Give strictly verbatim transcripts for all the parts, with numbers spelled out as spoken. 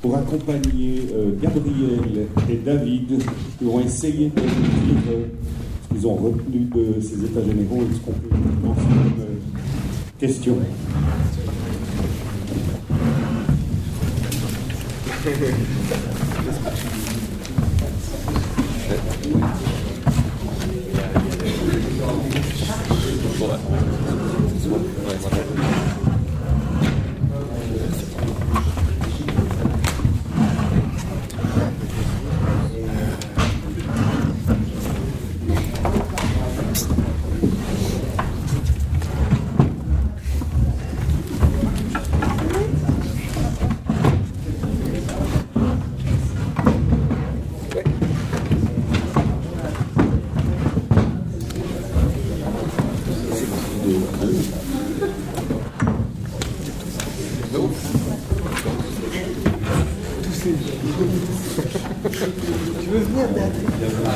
pour accompagner euh, Gabriel et David, qui vont essayer de nous dire euh, ce qu'ils ont retenu de ces états généraux et ce qu'on peut lancer comme euh, question. Tu veux venir, Béatrice?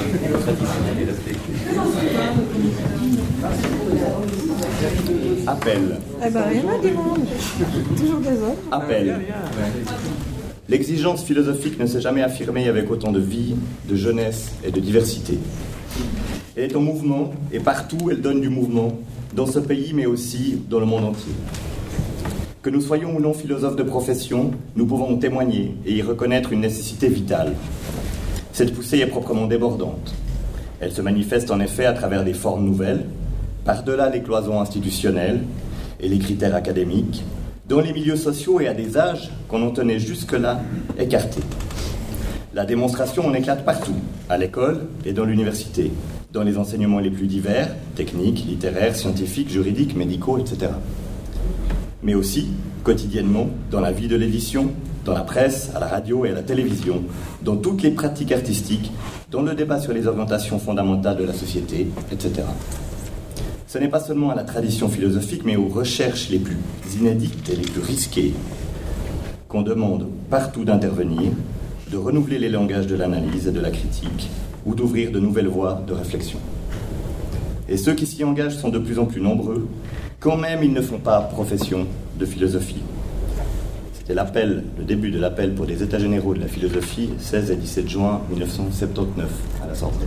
Appel. Eh ben, rien à demande. Toujours des hommes. Appel. L'exigence philosophique ne s'est jamais affirmée avec autant de vie, de jeunesse et de diversité. Elle est en mouvement, et partout elle donne du mouvement, dans ce pays mais aussi dans le monde entier. Que nous soyons ou non philosophes de profession, nous pouvons en témoigner et y reconnaître une nécessité vitale. Cette poussée est proprement débordante. Elle se manifeste en effet à travers des formes nouvelles, par-delà les cloisons institutionnelles et les critères académiques, dans les milieux sociaux et à des âges qu'on en tenait jusque-là écartés. La démonstration en éclate partout, à l'école et dans l'université, dans les enseignements les plus divers, techniques, littéraires, scientifiques, juridiques, médicaux, et cetera. Mais aussi, quotidiennement, dans la vie de l'édition, dans la presse, à la radio et à la télévision, dans toutes les pratiques artistiques, dans le débat sur les orientations fondamentales de la société, et cetera. Ce n'est pas seulement à la tradition philosophique, mais aux recherches les plus inédites et les plus risquées qu'on demande partout d'intervenir, de renouveler les langages de l'analyse et de la critique, ou d'ouvrir de nouvelles voies de réflexion. Et ceux qui s'y engagent sont de plus en plus nombreux, quand même ils ne font pas profession de philosophie. C'était l'appel, le début de l'appel pour les États généraux de la philosophie, seize et dix-sept juin mille neuf cent soixante-dix-neuf, à la sortie.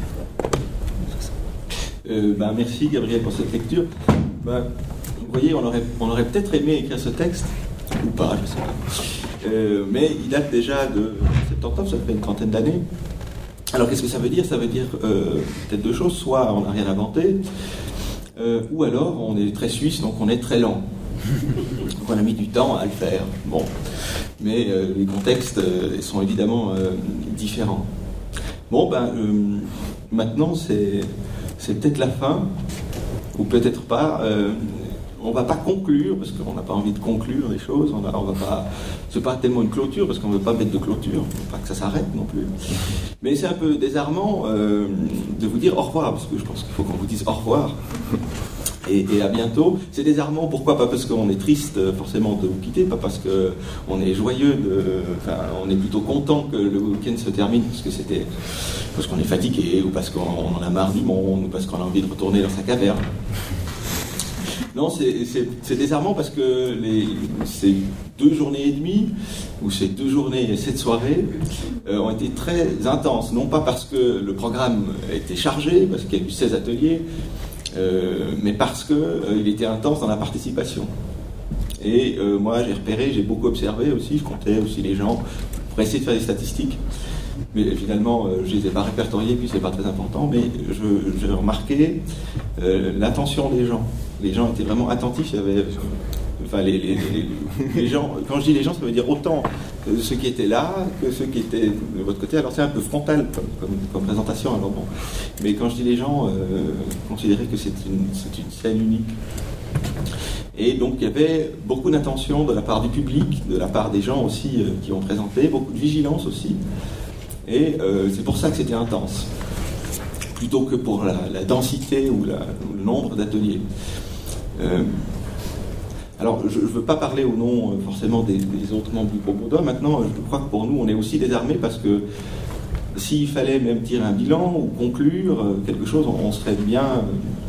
Euh, ben, merci Gabriel pour cette lecture. Ben, vous voyez, on aurait, on aurait peut-être aimé écrire ce texte, ou pas, je ne sais pas. Euh, mais il date déjà de soixante-dix-neuf, ça fait une trentaine d'années. Alors qu'est-ce que ça veut dire? Ça veut dire euh, peut-être deux choses. Soit on n'a rien inventé, euh, ou alors on est très suisse, donc on est très lent. Donc on a mis du temps à le faire. Bon. Mais euh, les contextes euh, sont évidemment euh, différents. Bon, ben, euh, maintenant c'est, c'est peut-être la fin, ou peut-être pas. Euh, on ne va pas conclure, parce qu'on n'a pas envie de conclure les choses. On a, on va pas, c'est pas tellement une clôture, parce qu'on ne veut pas mettre de clôture, on ne veut pas que ça s'arrête non plus. Mais c'est un peu désarmant euh, de vous dire au revoir, parce que je pense qu'il faut qu'on vous dise au revoir. Et, et à bientôt. C'est désarmant, pourquoi? Pas parce qu'on est triste forcément de vous quitter, pas parce qu'on est joyeux, de, enfin, on est plutôt content que le week-end se termine, parce que c'était, parce qu'on est fatigué, ou parce qu'on en a marre du monde, ou parce qu'on a envie de retourner dans sa caverne. Non, c'est, c'est, c'est désarmant parce que les, ces deux journées et demie, ou ces deux journées et cette soirée, euh, ont été très intenses. Non pas parce que le programme était chargé, parce qu'il y a eu seize ateliers, euh, mais parce qu'il euh, était intense dans la participation. Et euh, moi, j'ai repéré, j'ai beaucoup observé aussi, je comptais aussi les gens pour essayer de faire des statistiques. Mais finalement, euh, je ne les ai pas répertoriés, puis c'est pas très important, mais je, j'ai remarqué euh, l'attention des gens. Les gens étaient vraiment attentifs, il y avait... Enfin, les, les, les, les gens, quand je dis les gens, ça veut dire autant ceux qui étaient là que ceux qui étaient de votre côté. Alors c'est un peu frontal comme, comme, comme présentation, alors bon. Mais quand je dis les gens, euh, considérez que c'est une, c'est une scène unique. Et donc il y avait beaucoup d'attention de la part du public, de la part des gens aussi euh, qui ont présenté, beaucoup de vigilance aussi. Et euh, c'est pour ça que c'était intense, plutôt que pour la, la densité ou, la, ou le nombre d'ateliers. Euh, alors, je ne veux pas parler au nom euh, forcément des, des autres membres du Propoda. Maintenant, je crois que pour nous, on est aussi désarmés parce que s'il fallait même tirer un bilan ou conclure euh, quelque chose, on, on serait bien, euh,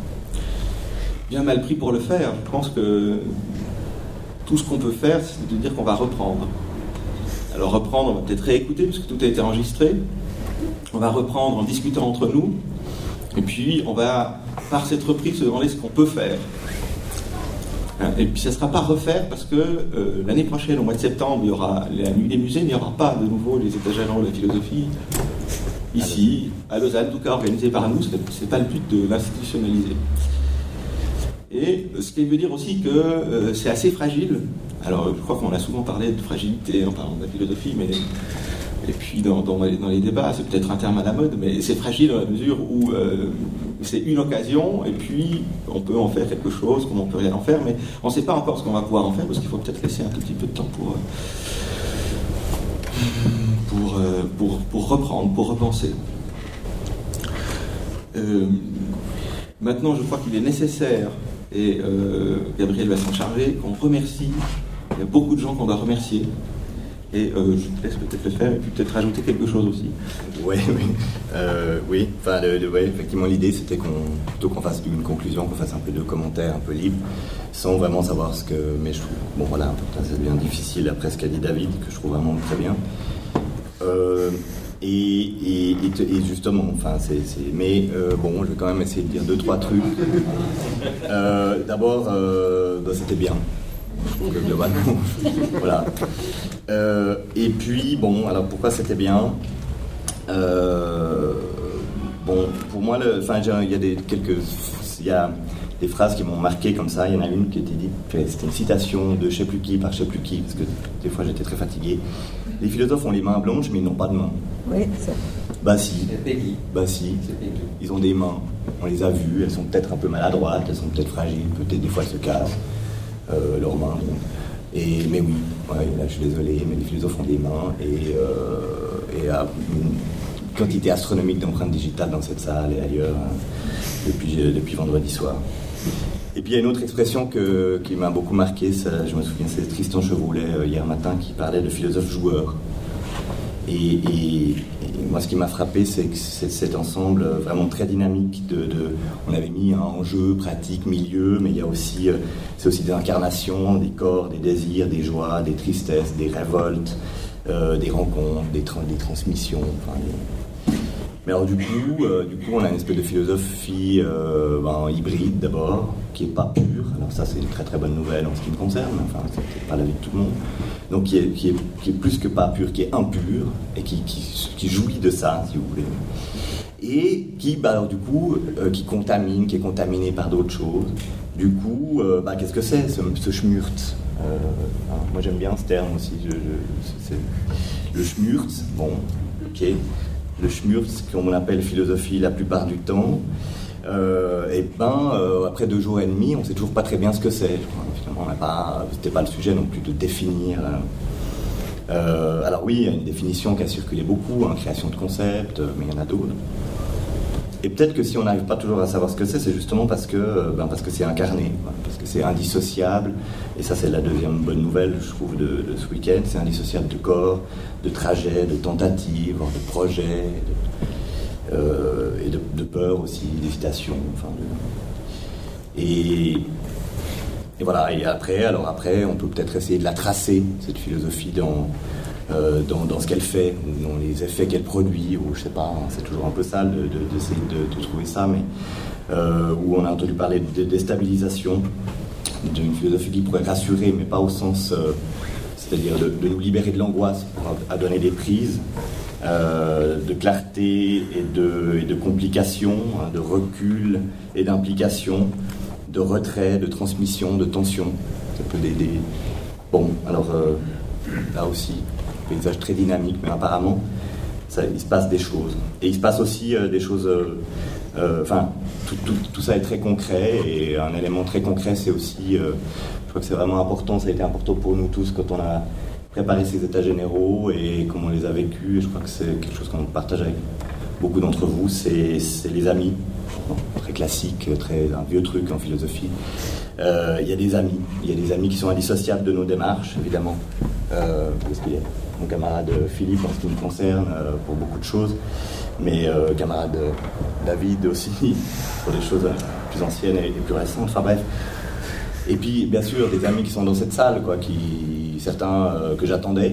bien mal pris pour le faire. Je pense que tout ce qu'on peut faire, c'est de dire qu'on va reprendre. alors reprendre, on va peut-être réécouter, parce que tout a été enregistré. On va reprendre en discutant entre nous. Et puis, on va, par cette reprise, se demander ce qu'on peut faire. Et puis, ça ne sera pas refaire, parce que euh, l'année prochaine, au mois de septembre, il y aura la nuit des musées, mais il n'y aura pas de nouveau les états généraux de la philosophie, ici, à Lausanne, en tout cas organisé par nous. Ce n'est pas le but de l'institutionnaliser. Et ce qui veut dire aussi que euh, c'est assez fragile. Alors, je crois qu'on a souvent parlé de fragilité en parlant de la philosophie, mais... Et puis dans, dans, les, dans les débats, c'est peut-être un terme à la mode, mais c'est fragile dans la mesure où euh, c'est une occasion, et puis on peut en faire quelque chose, comme on peut rien en faire, mais on ne sait pas encore ce qu'on va pouvoir en faire, parce qu'il faut peut-être laisser un tout petit peu de temps pour, pour, euh, pour, pour reprendre, pour repenser. Euh, maintenant, je crois qu'il est nécessaire, et euh, Gabriel va s'en charger, qu'on remercie. Il y a beaucoup de gens qu'on doit remercier. Et euh, je te laisse peut-être le faire, et puis peut-être rajouter quelque chose aussi. Ouais, oui, euh, oui. Enfin, le, le, ouais, effectivement, l'idée c'était qu'on plutôt qu'on fasse une conclusion, qu'on fasse un peu de commentaires, un peu libres, sans vraiment savoir ce que. Mais je trouve, bon voilà, ça devient difficile après ce qu'a dit David, que je trouve vraiment très bien. Euh, et, et, et, et justement, enfin, c'est, c'est mais euh, bon, je vais quand même essayer de dire deux trois trucs. Euh, d'abord, euh, bah, c'était bien. Je trouve que globalement, voilà. Euh, et puis, bon, alors pourquoi c'était bien euh, Bon, pour moi, enfin, il y a des, quelques, il y a des phrases qui m'ont marqué comme ça. Il y en a une qui était dite, c'était une citation de je sais plus qui par je sais plus qui, parce que des fois j'étais très fatigué. Les philosophes ont les mains blanches, mais ils n'ont pas de mains. Oui, c'est ça. Bah si, bah si, ils ont des mains. On les a vues, elles sont peut-être un peu maladroites, elles sont peut-être fragiles, peut-être des fois elles se cassent. Euh, leurs mains. Et, mais oui, ouais, là, je suis désolé, mais les philosophes ont des mains et, euh, et à une quantité astronomique d'empreintes digitales dans cette salle et ailleurs hein, depuis, depuis vendredi soir. Et puis il y a une autre expression que, qui m'a beaucoup marqué, ça, je me souviens, c'est Tristan Chevroulet euh, hier matin qui parlait de philosophe joueur. Et, et, et moi, ce qui m'a frappé, c'est que c'est cet ensemble vraiment très dynamique. De, de, on avait mis un enjeu, pratique, milieu, mais il y a aussi, euh, c'est aussi des incarnations, des corps, des désirs, des joies, des tristesses, des révoltes, euh, des rencontres, des, tra- des transmissions. Enfin, des... Mais alors du coup, euh, du coup, on a une espèce de philosophie euh, ben, hybride d'abord, qui n'est pas pure. Alors ça, c'est une très très bonne nouvelle en ce qui me concerne. Enfin, c'est peut-être pas la vie de tout le monde. Donc qui est, qui, est, qui est plus que pas pur, qui est impur, et qui, qui, qui jouit de ça, si vous voulez. Et qui, bah, alors, du coup, euh, qui contamine, qui est contaminé par d'autres choses. Du coup, euh, bah, qu'est-ce que c'est, ce, ce schmurt euh, hein, moi, j'aime bien ce terme aussi. Je, je, c'est, le schmurt, bon, ok. Le schmurt, ce qu'on appelle philosophie la plupart du temps. Euh, et ben, euh, après deux jours et demi, on ne sait toujours pas très bien ce que c'est. Finalement, on n'a pas, c'était pas le sujet non plus de définir. Euh, alors oui, il y a une définition qui a circulé beaucoup, hein, création de concepts, mais il y en a d'autres. Et peut-être que si on n'arrive pas toujours à savoir ce que c'est, c'est justement parce que, ben, parce que c'est incarné, parce que c'est indissociable. Et ça, c'est la deuxième bonne nouvelle, je trouve, de, de ce week-end. C'est indissociable de corps, de trajet, de tentative, de projet. De, Euh, et de, de peur aussi, d'hésitation, enfin de... et, et voilà, et après, alors après, on peut peut-être essayer de la tracer, cette philosophie, dans, euh, dans, dans ce qu'elle fait, dans les effets qu'elle produit, ou je sais pas, hein, c'est toujours un peu sale de, de, d'essayer de, de trouver ça, mais euh, où on a entendu parler de déstabilisation, d'une philosophie qui pourrait rassurer, mais pas au sens, euh, c'est-à-dire de, de nous libérer de l'angoisse pour à, à donner des prises, Euh, de clarté et de, et de complication, hein, de recul et d'implication, de retrait, de transmission, de tension. Ça peut aider. Bon, alors euh, là aussi, paysage très dynamique, mais apparemment, ça, il se passe des choses. Et il se passe aussi euh, des choses. Enfin, euh, tout, tout, tout ça est très concret, et un élément très concret, c'est aussi. Euh, je crois que c'est vraiment important. Ça a été important pour nous tous quand on a préparer ces états généraux et comment on les a vécus. Et je crois que c'est quelque chose qu'on partage avec beaucoup d'entre vous, c'est, c'est les amis. Bon, très classique, très, un vieux truc en philosophie. Euh, il y a des amis, il y a des amis qui sont indissociables de nos démarches, évidemment. Euh, parce qu'il y a mon camarade Philippe en ce qui me concerne, euh, pour beaucoup de choses, mais euh, camarade David aussi, pour des choses plus anciennes et, et plus récentes. Enfin bref. Et puis, bien sûr, des amis qui sont dans cette salle, quoi, qui certains euh, que j'attendais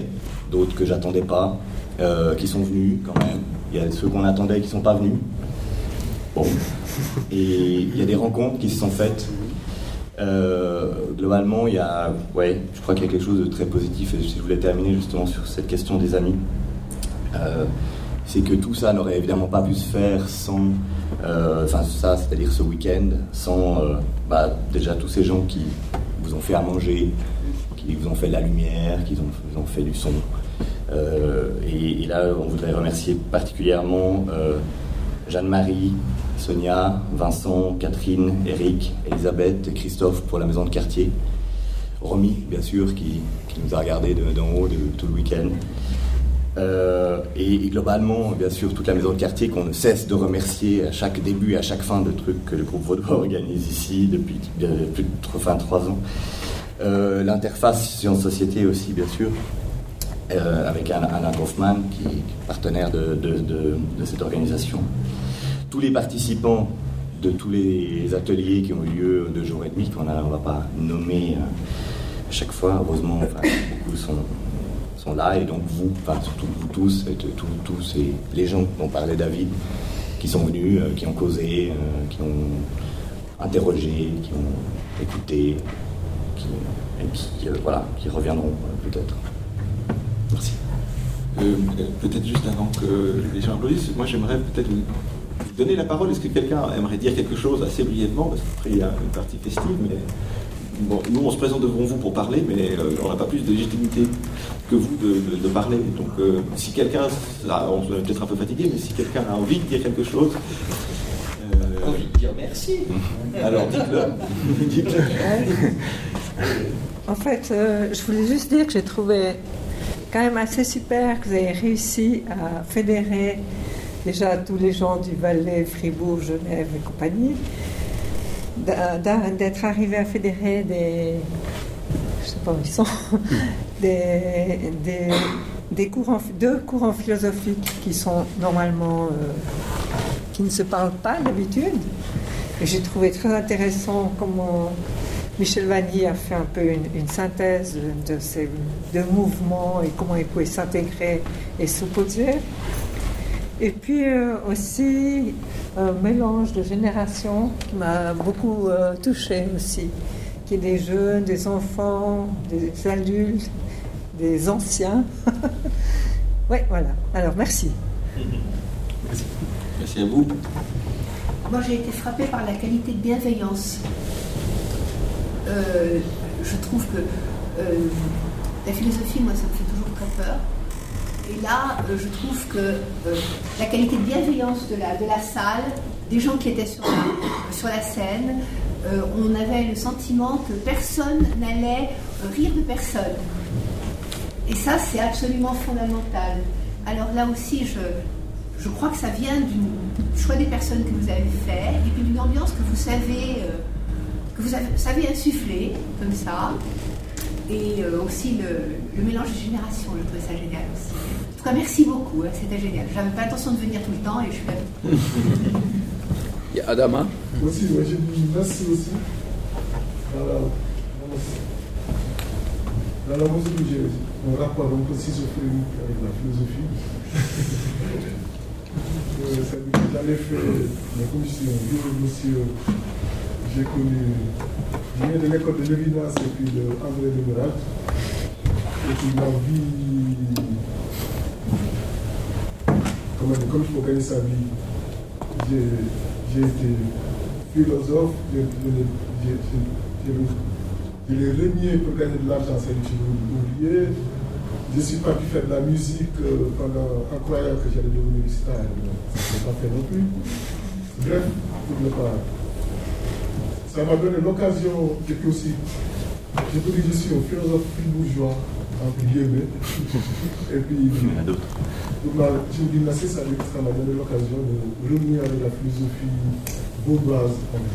d'autres que j'attendais pas, euh, qui sont venus quand même. Il y a ceux qu'on attendait qui sont pas venus. Bon. Et il y a des rencontres qui se sont faites. Euh, globalement, il y a, ouais, je crois qu'il y a quelque chose de très positif. Et si je voulais terminer justement sur cette question des amis, euh, c'est que tout ça n'aurait évidemment pas pu se faire sans, euh, enfin ça, c'est-à-dire ce week-end, sans euh, bah, déjà tous ces gens qui vous ont fait à manger, qui vous ont fait de la lumière, qui ont, vous ont fait du son. Euh, et, et là, on voudrait remercier particulièrement euh, Jeanne-Marie, Sonia, Vincent, Catherine, Eric, Elisabeth et Christophe pour la maison de quartier. Romy, bien sûr, qui, qui nous a regardé de, d'en haut de, tout le week-end. Euh, et, et globalement, bien sûr, toute la maison de quartier qu'on ne cesse de remercier à chaque début et à chaque fin de trucs que le groupe Vaudois organise ici depuis euh, plus de enfin, trois ans. Euh, l'interface Sciences-Société aussi, bien sûr, euh, avec Anna Kaufmann, qui est partenaire de, de, de, de cette organisation. Tous les participants de tous les ateliers qui ont eu lieu de jour et demi, qu'on ne va pas nommer euh, à chaque fois, heureusement, enfin, beaucoup sont, sont là, et donc vous, enfin, surtout vous tous, et tous, tous et les gens dont parlait David, qui sont venus, euh, qui ont causé, euh, qui ont interrogé, qui ont écouté, qui, et qui, euh, voilà, qui reviendront euh, peut-être. Merci. Euh, peut-être juste avant que les gens applaudissent, moi j'aimerais peut-être vous donner la parole. Est-ce que quelqu'un aimerait dire quelque chose assez brièvement, parce qu'après il y a une partie festive, mais bon, nous on se présente devant vous pour parler, mais euh, on n'a pas plus de légitimité que vous de, de, de parler. Donc euh, si quelqu'un, là, on est peut-être un peu fatigué, mais si quelqu'un a envie de dire quelque chose, euh... envie de dire merci. Alors dites-le. dites-le. En fait, euh, je voulais juste dire que j'ai trouvé quand même assez super que vous avez réussi à fédérer déjà tous les gens du Valais, Fribourg, Genève et compagnie, d'être arrivé à fédérer des, je sais pas où ils sont, des, des, des courants, deux courants philosophiques qui sont normalement, euh, qui ne se parlent pas d'habitude. Et j'ai trouvé très intéressant comment Michel Vanny a fait un peu une, une synthèse de ces deux mouvements et comment ils pouvaient s'intégrer et s'opposer. Et puis euh, aussi un mélange de générations qui m'a beaucoup euh, touchée aussi, qui est des jeunes, des enfants, des adultes, des anciens. Oui, voilà. Alors merci. Merci. Merci à vous. Moi j'ai été frappée par la qualité de bienveillance. Euh, je trouve que euh, la philosophie, moi, ça me fait toujours très peur. Et là, euh, je trouve que euh, la qualité de bienveillance de la, de la salle, des gens qui étaient sur la, sur la scène, euh, on avait le sentiment que personne n'allait euh, rire de personne. Et ça, c'est absolument fondamental. Alors là aussi, je, je crois que ça vient du choix des personnes que vous avez fait, et puis d'une ambiance que vous savez... Euh, que vous avez, savez insuffler, comme ça, et euh, aussi le, le mélange de générations, je trouvais ça génial aussi. En tout cas, merci beaucoup, hein, c'était génial. J'avais pas l'intention de venir tout le temps, et je suis là. Il y a Adama. Aussi, ouais, j'ai dit merci aussi. Dans la, dans la musique, j'ai un rapport un peu schizophrénique avec la philosophie. euh, J'avais fait la commission, monsieur. J'ai connu, je viens de l'école de Lévinas et puis de André de Merat. Et puis ma vie, comment dire, comme il faut gagner sa vie, j'ai, j'ai été philosophe, j'ai, j'ai, j'ai, je l'ai renié pour gagner de l'argent, c'est que j'ai oublié. Je ne suis pas pu faire de la musique pendant, en croyant que j'allais devenir star, ça ne s'est pas fait non plus. Bref, pour ne pas. Ça m'a donné l'occasion, et puis aussi, je peux dire que je suis un philosophe bourgeois, entre guillemets. Et puis, il y en a d'autres. Donc, je me dis, merci, ça m'a donné l'occasion de revenir avec la philosophie vaudoise.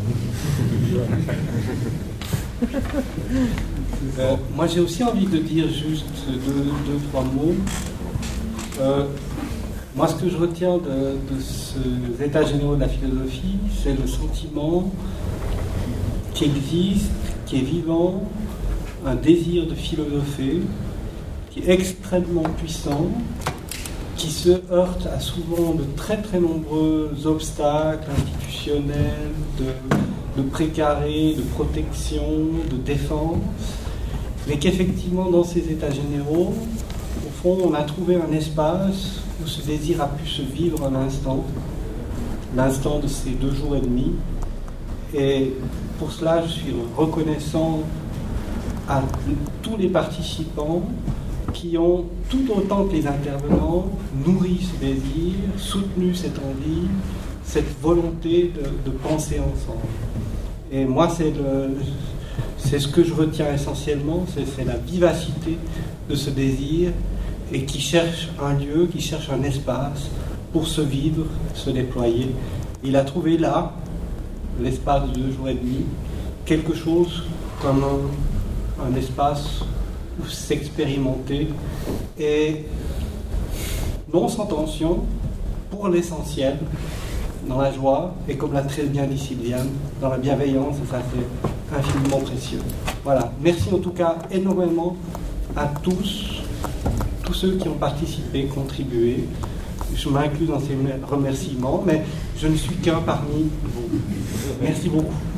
euh, moi, j'ai aussi envie de dire juste deux, deux trois mots. Euh, moi, ce que je retiens de, de ces états généraux de la philosophie, c'est le sentiment qui existe, qui est vivant, un désir de philosopher, qui est extrêmement puissant, qui se heurte à souvent de très très nombreux obstacles institutionnels, de, de précaré, de protection, de défense, mais qu'effectivement dans ces états généraux, au fond, on a trouvé un espace où ce désir a pu se vivre un instant, l'instant de ces deux jours et demi, et pour cela je suis reconnaissant à tous les participants qui ont, tout autant que les intervenants, nourri ce désir, soutenu cette envie, cette volonté de, de penser ensemble. Et moi, c'est, le, c'est ce que je retiens essentiellement, c'est, c'est la vivacité de ce désir, et qui cherche un lieu, qui cherche un espace pour se vivre, se déployer. Il a trouvé là, l'espace de deux jours et demi, quelque chose comme un, un espace où s'expérimenter, et non sans tension, pour l'essentiel, dans la joie, et comme l'a très bien dit Sylviane, dans la bienveillance, et ça c'est infiniment précieux. Voilà, merci en tout cas énormément à tous, tous ceux qui ont participé, contribué. Je m'inclus dans ces remerciements, mais je ne suis qu'un parmi vous. Merci beaucoup.